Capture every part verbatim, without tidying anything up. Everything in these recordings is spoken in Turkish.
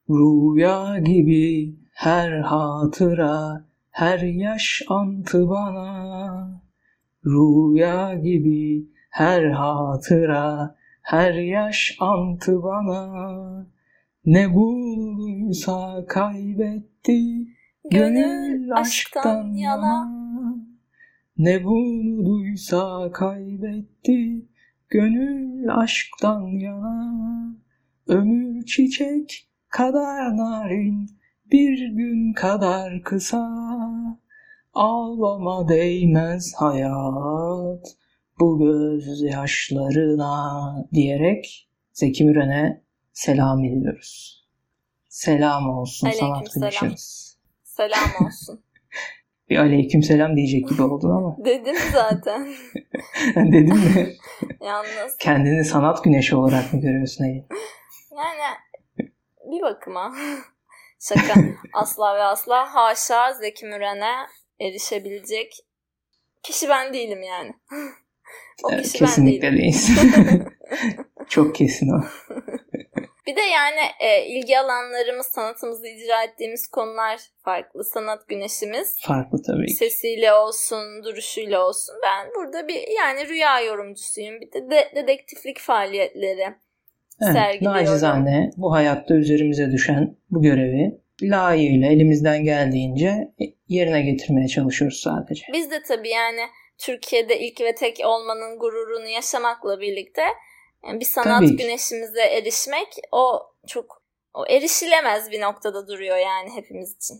Rüya gibi her hatıra, her yaş antı bana. Rüya gibi her hatıra, her yaş antı bana. Ne bulduysa kaybetti, gönül aşktan yana. Ne bulduysa kaybetti, gönül aşktan yana. Ömür çiçek kadar narin, bir gün kadar kısa. Ağlama değmez hayat bu gözyaşlarına diyerek Zeki Müren'e selam ediyoruz. Selam olsun sanat güneşimiz. Selam olsun. Bir aleyküm selam diyecek gibi oldun ama. Dedim zaten. Dedim mi? Yalnız. Kendini sanat güneşi olarak mı görüyorsun Ali? Yani bir bakıma. Şaka. Asla ve asla haşa Zeki Müren'e erişebilecek kişi ben değilim yani. O evet, kişi kesinlikle ben değilim. değilsin. Çok kesin o. Bir de yani e, ilgi alanlarımız, sanatımızı icra ettiğimiz konular farklı. Sanat güneşimiz. Farklı tabii ki. Sesiyle olsun, duruşuyla olsun. Ben burada bir yani rüya yorumcusuyum. Bir de, de dedektiflik faaliyetleri evet, sergiliyorum. Nacizane bu hayatta üzerimize düşen bu görevi layığıyla elimizden geldiğince yerine getirmeye çalışıyoruz sadece. Biz de tabii yani Türkiye'de ilk ve tek olmanın gururunu yaşamakla birlikte yani bir sanat tabii güneşimize erişmek o çok o erişilemez bir noktada duruyor yani hepimiz için.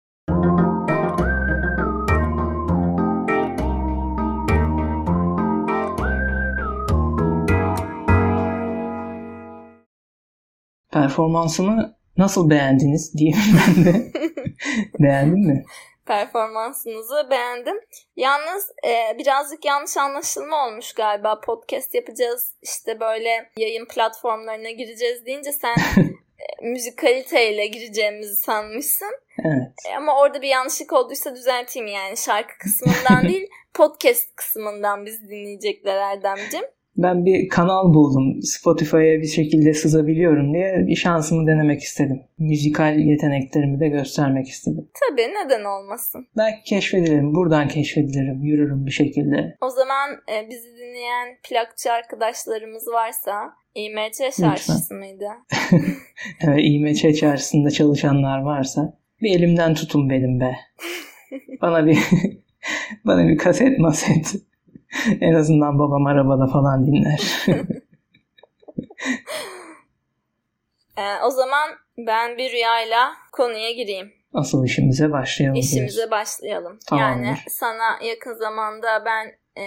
Performansımı nasıl beğendiniz diyeyim ben de. Beğendin mi? Performansınızı beğendim. Yalnız e, birazcık yanlış anlaşılma olmuş galiba. Podcast yapacağız, işte böyle yayın platformlarına gireceğiz deyince sen e, müzikaliteyle gireceğimizi sanmışsın. Evet. E, ama orada bir yanlışlık olduysa düzelteyim yani. Şarkı kısmından değil, podcast kısmından bizi dinleyecekler Erdemciğim. Ben bir kanal buldum. Spotify'a bir şekilde sızabiliyorum diye bir şansımı denemek istedim. Müzikal yeteneklerimi de göstermek istedim. Tabii, neden olmasın. Belki keşfedilirim. Buradan keşfedilirim. Yürürüm bir şekilde. O zaman e, bizi dinleyen plakçı arkadaşlarımız varsa İ M Ç çarşısı mıydı? Evet, İ M Ç çarşısında çalışanlar varsa bir elimden tutun benim be. Bana bir bana bir kaset maset. En azından babam arabada falan dinler. ee, o zaman ben bir rüyayla konuya gireyim. Asıl işimize başlayalım. İşimize diyorsun. başlayalım. Tamamdır. Yani sana yakın zamanda ben e,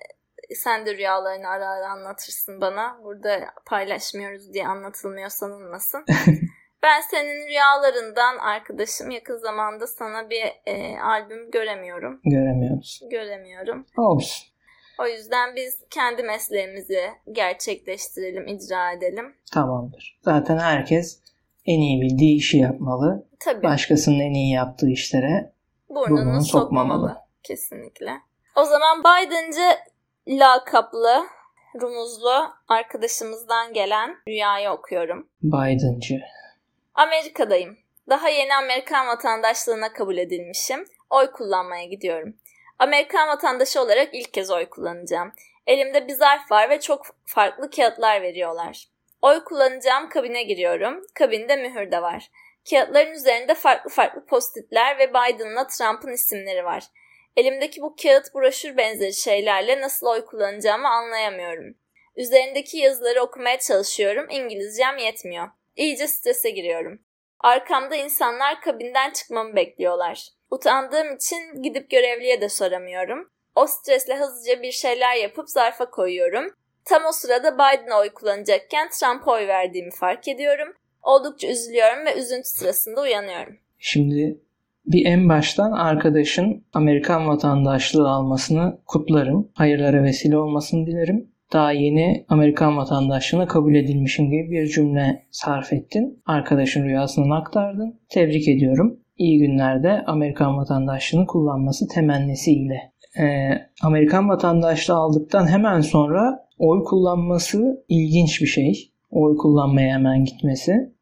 sen de rüyalarını ara ara anlatırsın bana. Burada paylaşmıyoruz diye anlatılmıyor sanılmasın. Ben senin rüyalarından arkadaşım yakın zamanda sana bir e, albüm göremiyorum. Göremiyoruz. Göremiyorum. Olsun. O yüzden biz kendi mesleğimizi gerçekleştirelim, icra edelim. Tamamdır. Zaten herkes en iyi bildiği işi yapmalı. Tabii. Başkasının en iyi yaptığı işlere burnunu, burnunu sokmamalı. sokmamalı. Kesinlikle. O zaman Biden'cı lakaplı, rumuzlu arkadaşımızdan gelen rüyayı okuyorum. Biden'cı. Amerika'dayım. Daha yeni Amerikan vatandaşlığına kabul edilmişim. Oy kullanmaya gidiyorum. Amerikan vatandaşı olarak ilk kez oy kullanacağım. Elimde bir zarf var ve çok farklı kağıtlar veriyorlar. Oy kullanacağım kabine giriyorum. Kabinde mühür de var. Kağıtların üzerinde farklı farklı postitler ve Biden'la Trump'ın isimleri var. Elimdeki bu kağıt broşür benzeri şeylerle nasıl oy kullanacağımı anlayamıyorum. Üzerindeki yazıları okumaya çalışıyorum. İngilizcem yetmiyor. İyice strese giriyorum. Arkamda insanlar kabinden çıkmamı bekliyorlar. Utandığım için gidip görevliye de soramıyorum. O stresle hızlıca bir şeyler yapıp zarfa koyuyorum. Tam o sırada Biden'a oy kullanacakken Trump'a oy verdiğimi fark ediyorum. Oldukça üzülüyorum ve üzüntü sırasında uyanıyorum. Şimdi bir en baştan arkadaşın Amerikan vatandaşlığı almasını kutlarım. Hayırlara vesile olmasını dilerim. Daha yeni Amerikan vatandaşlığına kabul edilmişim gibi bir cümle sarf ettin. Arkadaşın rüyasını aktardın. Tebrik ediyorum. İyi günlerde Amerikan vatandaşlığını kullanması temennisiyle. Ee, Amerikan vatandaşlığı aldıktan hemen sonra oy kullanması ilginç bir şey. Oy kullanmaya hemen gitmesi.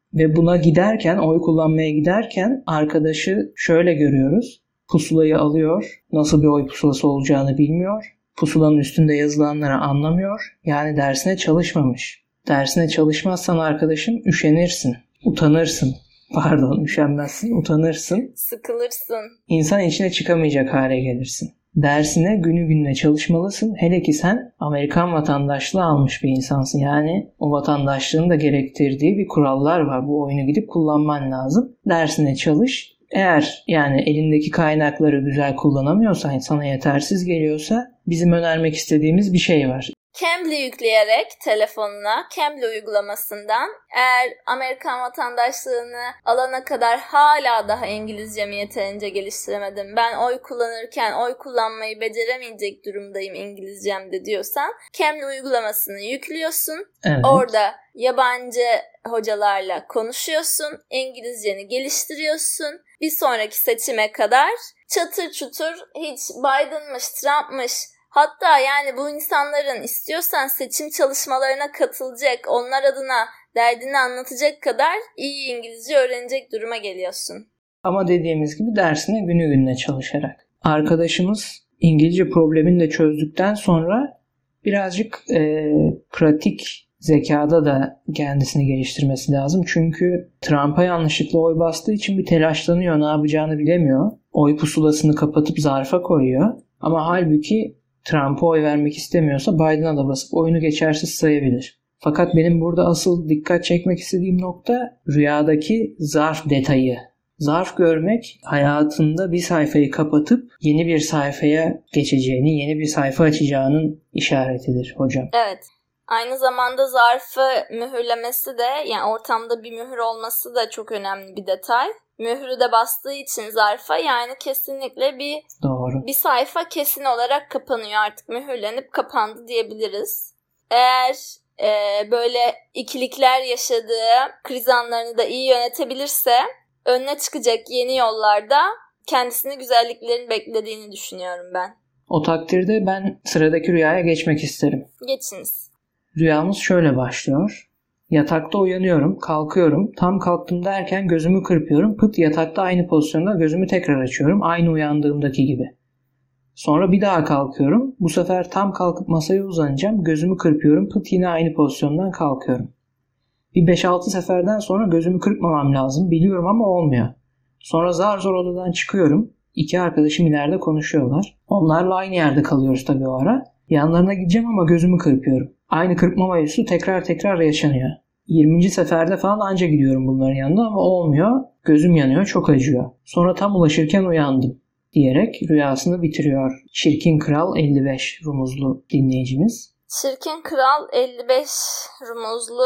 Ve buna giderken, oy kullanmaya giderken arkadaşı şöyle görüyoruz. Pusulayı alıyor. Nasıl bir oy pusulası olacağını bilmiyor. Pusulanın üstünde yazılanları anlamıyor. Yani dersine çalışmamış. Dersine çalışmazsan arkadaşım üşenirsin. Utanırsın. Pardon, üşenmezsin, utanırsın. Sıkılırsın. İnsan içine çıkamayacak hale gelirsin. Dersine günü gününe çalışmalısın. Hele ki sen Amerikan vatandaşlığı almış bir insansın. Yani o vatandaşlığın da gerektirdiği bir kurallar var. Bu oyunu gidip kullanman lazım. Dersine çalış. Eğer yani elindeki kaynakları güzel kullanamıyorsan, sana yetersiz geliyorsa bizim önermek istediğimiz bir şey var. Cambly yükleyerek telefonuna, Cambly uygulamasından eğer Amerikan vatandaşlığını alana kadar hala daha İngilizcemi yeterince geliştiremedim, ben oy kullanırken oy kullanmayı beceremeyecek durumdayım İngilizcemde diyorsan Cambly uygulamasını yüklüyorsun. Evet. Orada yabancı hocalarla konuşuyorsun, İngilizceni geliştiriyorsun. Bir sonraki seçime kadar çatır çutur hiç Biden'mış, Trump'mış, hatta yani bu insanların istiyorsan seçim çalışmalarına katılacak, onlar adına derdini anlatacak kadar iyi İngilizce öğrenecek duruma geliyorsun. Ama dediğimiz gibi dersine günü gününe çalışarak. Arkadaşımız İngilizce problemini de çözdükten sonra birazcık e, pratik zekada da kendisini geliştirmesi lazım. Çünkü Trump'a yanlışlıkla oy bastığı için bir telaşlanıyor, ne yapacağını bilemiyor. Oy pusulasını kapatıp zarfa koyuyor. Ama halbuki Trump'a oy vermek istemiyorsa Biden'a da basıp oyunu geçersiz sayabilir. Fakat benim burada asıl dikkat çekmek istediğim nokta rüyadaki zarf detayı. Zarf görmek hayatında bir sayfayı kapatıp yeni bir sayfaya geçeceğini, yeni bir sayfa açacağının işaretidir hocam. Evet. Aynı zamanda zarfı mühürlemesi de, yani ortamda bir mühür olması da çok önemli bir detay. Mührü de bastığı için zarfa, yani kesinlikle bir Doğru. bir sayfa kesin olarak kapanıyor, artık mühürlenip kapandı diyebiliriz. Eğer e, böyle ikilikler yaşadığı kriz anlarını da iyi yönetebilirse önüne çıkacak yeni yollarda kendisini güzelliklerin beklediğini düşünüyorum ben. O takdirde ben sıradaki rüyaya geçmek isterim. Geçiniz. Rüyamız şöyle başlıyor. Yatakta uyanıyorum, kalkıyorum. Tam kalktım derken gözümü kırpıyorum. Pıt, yatakta aynı pozisyonda gözümü tekrar açıyorum. Aynı uyandığımdaki gibi. Sonra bir daha kalkıyorum. Bu sefer tam kalkıp masaya uzanacağım. Gözümü kırpıyorum. Pıt, yine aynı pozisyondan kalkıyorum. Bir beş altı seferden sonra gözümü kırpmamam lazım. Biliyorum ama olmuyor. Sonra zar zor odadan çıkıyorum. İki arkadaşım ileride konuşuyorlar. Onlarla aynı yerde kalıyoruz tabii o ara. Yanlarına gideceğim ama gözümü kırpıyorum. Aynı kırpma mevzusu tekrar tekrar yaşanıyor. yirminci seferde falan anca gidiyorum bunların yanına ama olmuyor. Gözüm yanıyor, çok acıyor. Sonra tam ulaşırken uyandım diyerek rüyasını bitiriyor. Çirkin Kral elli beş rumuzlu dinleyicimiz. Çirkin Kral elli beş rumuzlu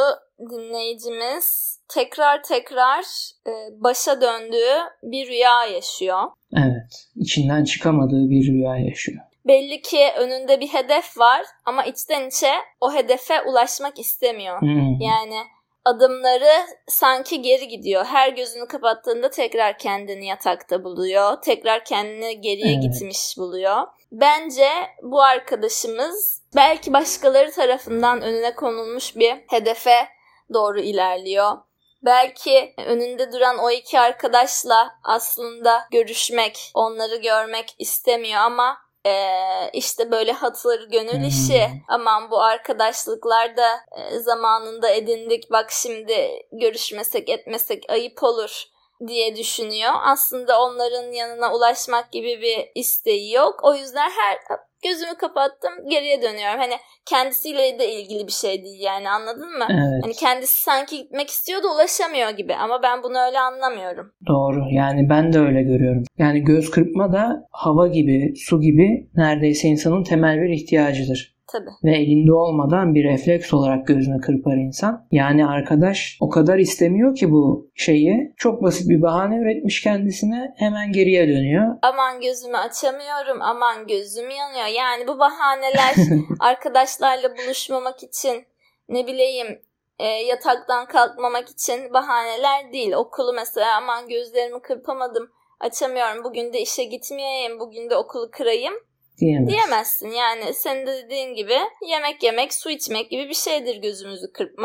dinleyicimiz tekrar tekrar e, başa döndüğü bir rüya yaşıyor. Evet, içinden çıkamadığı bir rüya yaşıyor. Belli ki önünde bir hedef var ama içten içe o hedefe ulaşmak istemiyor. Hmm. Yani adımları sanki geri gidiyor. Her gözünü kapattığında tekrar kendini yatakta buluyor. Tekrar kendini geriye Evet. gitmiş buluyor. Bence bu arkadaşımız belki başkaları tarafından önüne konulmuş bir hedefe doğru ilerliyor. Belki önünde duran o iki arkadaşla aslında görüşmek, onları görmek istemiyor ama Ee, işte böyle hatır gönül Hmm. işi, aman bu arkadaşlıklar da e, zamanında edindik, bak şimdi görüşmesek etmesek ayıp olur diye düşünüyor. Aslında onların yanına ulaşmak gibi bir isteği yok. O yüzden her gözümü kapattım, geriye dönüyorum. Hani kendisiyle de ilgili bir şey değil yani, anladın mı? Evet. Hani kendisi sanki gitmek istiyor da ulaşamıyor gibi ama ben bunu öyle anlamıyorum. Doğru. Yani ben de öyle görüyorum. Yani göz kırpma da hava gibi, su gibi neredeyse insanın temel bir ihtiyacıdır. Tabii. Ve elinde olmadan bir refleks olarak gözünü kırpar insan. Yani arkadaş o kadar istemiyor ki bu şeyi. Çok basit bir bahane üretmiş kendisine, hemen geriye dönüyor. Aman gözümü açamıyorum, aman gözüm yanıyor. Yani bu bahaneler arkadaşlarla buluşmamak için, ne bileyim e, yataktan kalkmamak için bahaneler değil. Okulu mesela, aman gözlerimi kırpamadım, açamıyorum, bugün de işe gitmeyeyim, bugün de okulu kırayım Diyemez. diyemezsin. Yani senin de dediğin gibi yemek yemek, su içmek gibi bir şeydir gözümüzü kırpmak.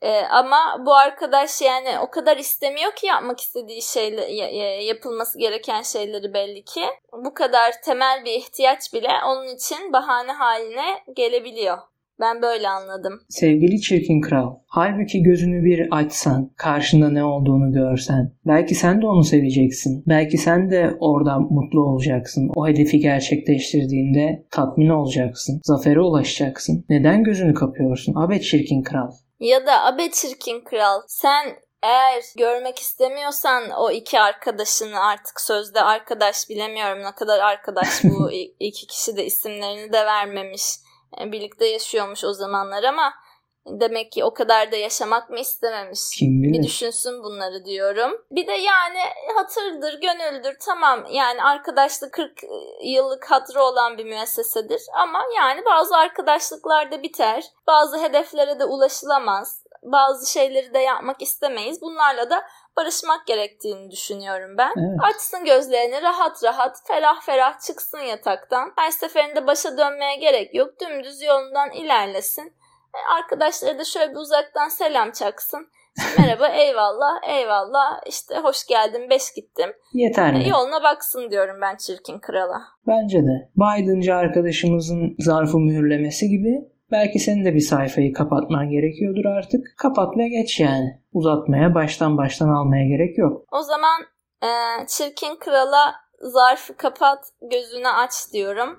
Ee, ama bu arkadaş yani o kadar istemiyor ki yapmak istediği şeyler, yapılması gereken şeyleri belli ki. Bu kadar temel bir ihtiyaç bile onun için bahane haline gelebiliyor. Ben böyle anladım. Sevgili çirkin kral, halbuki gözünü bir açsan, karşında ne olduğunu görsen, belki sen de onu seveceksin. Belki sen de orada mutlu olacaksın. O hedefi gerçekleştirdiğinde tatmin olacaksın. Zafere ulaşacaksın. Neden gözünü kapıyorsun? Abe çirkin kral. Ya da abe çirkin kral, sen eğer görmek istemiyorsan o iki arkadaşını, artık sözde arkadaş, bilemiyorum ne kadar arkadaş bu iki kişi de isimlerini de vermemiş. Birlikte yaşıyormuş o zamanlar ama demek ki o kadar da yaşamak mı istememiş? Kim bilir? Bir düşünsün bunları diyorum. Bir de yani hatırdır, gönüldür, tamam yani arkadaşlık kırk yıllık hatırı olan bir müessesedir ama yani bazı arkadaşlıklar da biter. Bazı hedeflere de ulaşılamaz. Bazı şeyleri de yapmak istemeyiz. Bunlarla da barışmak gerektiğini düşünüyorum ben. Evet. Açsın gözlerini, rahat rahat, ferah ferah çıksın yataktan. Her seferinde başa dönmeye gerek yok. Dümdüz yolundan ilerlesin. Arkadaşları da şöyle bir uzaktan selam çaksın. Merhaba, eyvallah, eyvallah, işte hoş geldin, beş gittim. Yeterli. Yoluna baksın diyorum ben çirkin krala. Bence de. Biden'cı arkadaşımızın zarfı mühürlemesi gibi belki senin de bir sayfayı kapatman gerekiyordur artık. Kapat ve geç yani. Uzatmaya, baştan baştan almaya gerek yok. O zaman e, çirkin krala zarfı kapat, gözünü aç diyorum.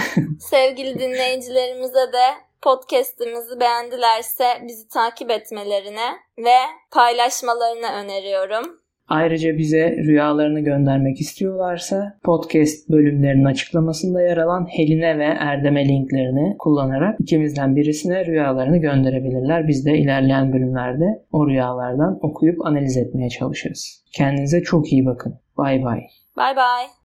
Sevgili dinleyicilerimize de podcast'imizi beğendilerse bizi takip etmelerini ve paylaşmalarını öneriyorum. Ayrıca bize rüyalarını göndermek istiyorlarsa podcast bölümlerinin açıklamasında yer alan Heline ve Erdem'e linklerini kullanarak ikimizden birisine rüyalarını gönderebilirler. Biz de ilerleyen bölümlerde o rüyalardan okuyup analiz etmeye çalışırız. Kendinize çok iyi bakın. Bay bay. Bay bay.